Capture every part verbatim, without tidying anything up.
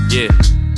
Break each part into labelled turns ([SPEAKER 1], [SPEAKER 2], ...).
[SPEAKER 1] Yeah.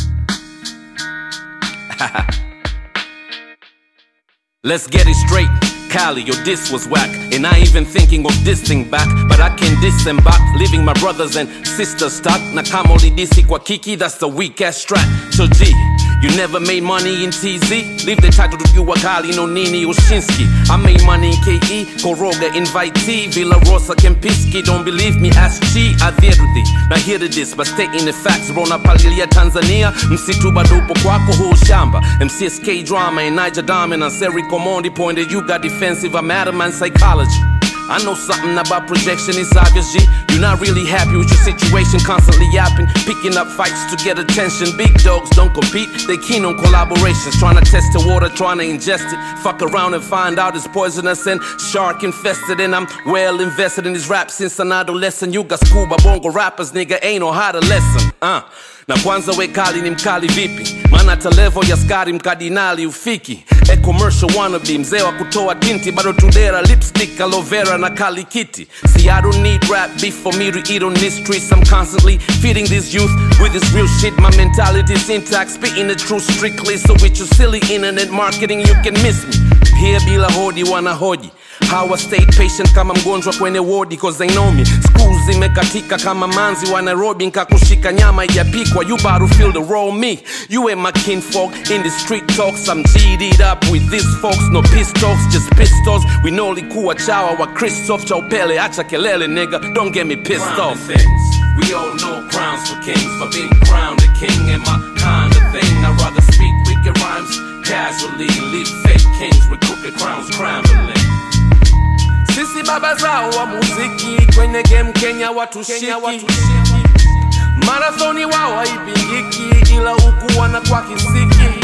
[SPEAKER 1] Let's get it straight. Cali, your diss was whack, and I ain't even thinking of dissing back, but I can disembark, leaving my brothers and sisters stuck. Na kama ulidisi kwa kiki, that's the weak ass strat. So G, you never made money in T Z. Leave the title to you, Wakali, no Nini Oshinsky. I made money in K E, Koroga, Invitee, Villa Rosa, Kempiski. Don't believe me, ask G, Averdi. Now hear to this, but stating the facts. Rona Palilia, Tanzania, Msitu Badupo Kwako, whole shamba. M C S K drama and Niger Diamond and Seri Komondi pointed you got defensive, I'm adamant psychology. I know something about projection, it's obvious, G. You're not really happy with your situation, constantly yapping, picking up fights to get attention. Big dogs don't compete, they keen on collaborations. Trying to test the water, trying to ingest it. Fuck around and find out it's poisonous and shark infested. And I'm well invested in this rap since an adolescent. You got scuba bongo rappers, nigga, ain't no how to lesson. Uh. Na kwanza we kali ni mkali vipi, maana ta level ya skari mkadinali ufiki. A commercial wannabe, mzee wa kutoa tinti, bado tudera, lipstick, aloe vera na kali kiti. See, I don't need rap beef for me to eat on this streets. I'm constantly feeding this youth with this real shit. My mentality is intact, spitting the truth strictly. So with your silly internet marketing, you can miss me. Here bila hodi wana hoji how I stayed patient kama mgonjwa kwenye wodi, cause they know me. Schools zimekatika kama manzi wa Nairobi, nkakushika nyama ijapikwa. You about to feel the raw me. You ain't my kinfolk in the street talks. I'm G'd up with these folks, no piss talks, just pistols. We know likuwa chawa wa Christoph Chaupele. Acha kelele nigga, don't get me pissed
[SPEAKER 2] crown
[SPEAKER 1] off.
[SPEAKER 2] Things. We all know crowns for kings, but being crowned a king ain't my kind of thing. I'd rather speak wicked rhymes casually, leave fake kings with crooked crowns scrambling.
[SPEAKER 1] Sisi baba zao wa muziki, kwenye game Kenya watu shiki. Marathoni wao haipingiki, ila huku wanakuwa kisiki.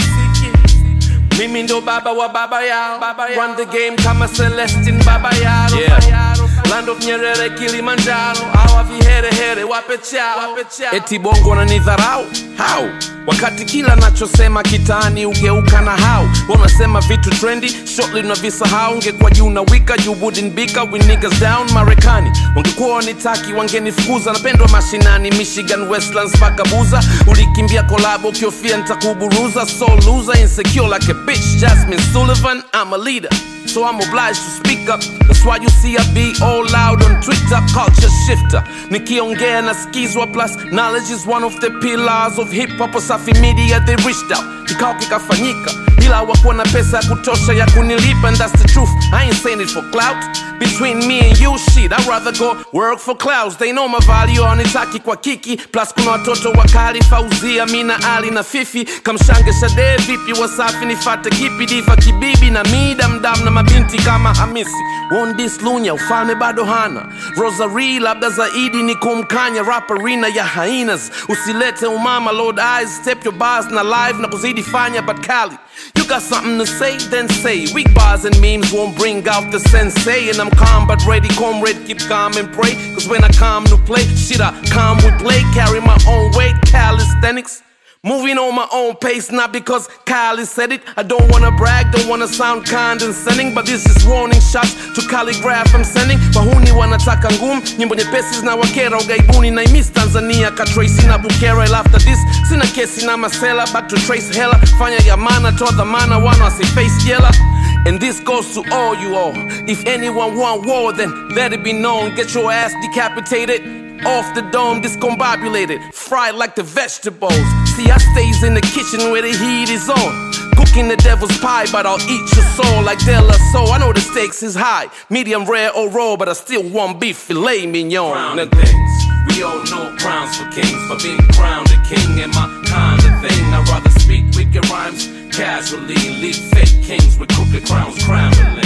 [SPEAKER 1] Mimi ndo baba wa baba yao, run the game kama Celestine baba yao. Yeah. Land of Nyerere Kilimanjaro, hawa vihere here wape chao. Eti bongo wananidharau, how? Wakati kila nachosema kitaani ugeuka na how. Wanasema vitu trendy, shortly unavisahau. Ungekuwa juu na wika, you wouldn't bika. We niggas down Marekani, wangekuwa wanitaki wangenifukuza. Napendwa mashinani, Michigan, Westlands, mpaka Buza. Ulikimbia kolabo, kiofia nitakuburuza. So loser, insecure like a bitch, Jasmine Sullivan. I'm a leader, so I'm obliged to speak up. That's why you see I be all loud on Twitter. Culture shifter, nikiongea na skizwa. Plus knowledge is one of the pillars of hip hop. Wasafi media they reached out, kikao kikafanyika, ila wakuwa na pesa ya kutosha ya kunilipa. And that's the truth, I ain't saying it for clout. Between me and you, shit, I'd rather go work for clouds. They know my value, wanitaki kwa kiki. Plus kuna watoto wakali, Fauzia, Mina, Ali na Fifi. Kamshange Shade, vipi Wasafi nifate kipi. Diva kibibi na mida mdam na mabinti kama Hamisi. Won this Lunya, ufalme bado hana. Rosary, labda zaidi ni kumkanya. Rap arena ya hyenas, usilete umama. Lord eyes, step your bars na live na kuzidi fanya. But Cali, you got something to say, then say. Weak bars and memes won't bring out the sensei. And I'm calm but ready, comrade, keep calm and pray. Cause when I come to play, shit I come with play. Carry my own weight, calisthenics. Moving on my own pace, not because Kylie said it. I don't wanna brag, don't wanna sound condescending, but this is warning shots to calligraph I'm sending. Wahuni wanataka ngumu, nyimbo nyepesi na wakera. Ugaibuni na imiss Tanzania ka Tracy na Bukera. After this, sina kesi na masela. Back to Trace Hella, fanya ya mana, toa dhamana. Wana wasi face yella. And this goes to all you all. If anyone want war, then let it be known. Get your ass decapitated, off the dome, discombobulated, fried like the vegetables. See, I stays in the kitchen where the heat is on, cooking the devil's pie, but I'll eat your soul like De La Soul. I know the stakes is high, medium rare or raw, but I still want beef filet mignon.
[SPEAKER 2] Crown things. We all know crowns for kings, but being crowned a king ain't my kind of thing. I'd rather speak wicked rhymes casually, leave fake kings with crooked crowns scrambling.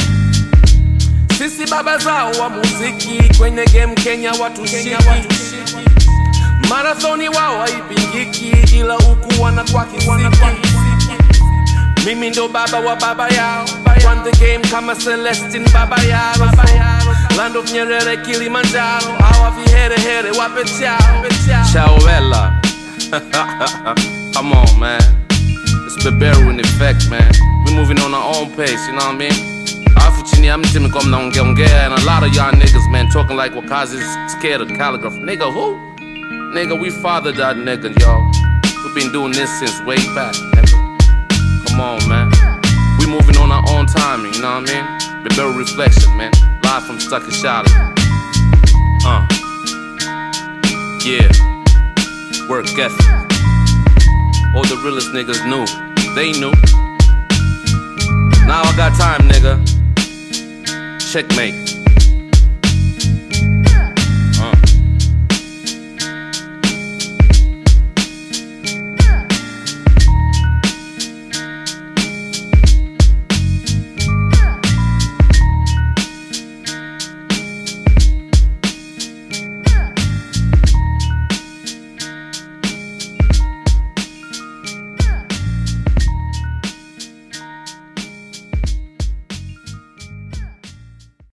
[SPEAKER 1] Sisi baba zao wa muziki, kwenye game Kenya watu shiki. Marathoni wao haipingiki, ila huku wanakuwa kisiki. Mimi ndo baba wa baba yao, run the game kama Celestine baba yao. Land of Nyerere Kilimanjaro, hawa vihere here wape chao. Chauela. Come on man, it's Beberu in effect man. We moving on our own pace, you know what I mean? Afu chini ya mti mko mnaongea ongea, and a lot of y'all niggas man talking like Wakazi's scared of calligraphy. Nigga who? Nigga we fathered that nigga, yo. We've been doing this since way back, nigga. Come on, man. We moving on our own timing, you know what I mean? The better reflection, man. Live from Stuck in Charlotte. Uh. Yeah. Work ethic. All the realest niggas knew. They knew. Now I got time, nigga. Checkmate.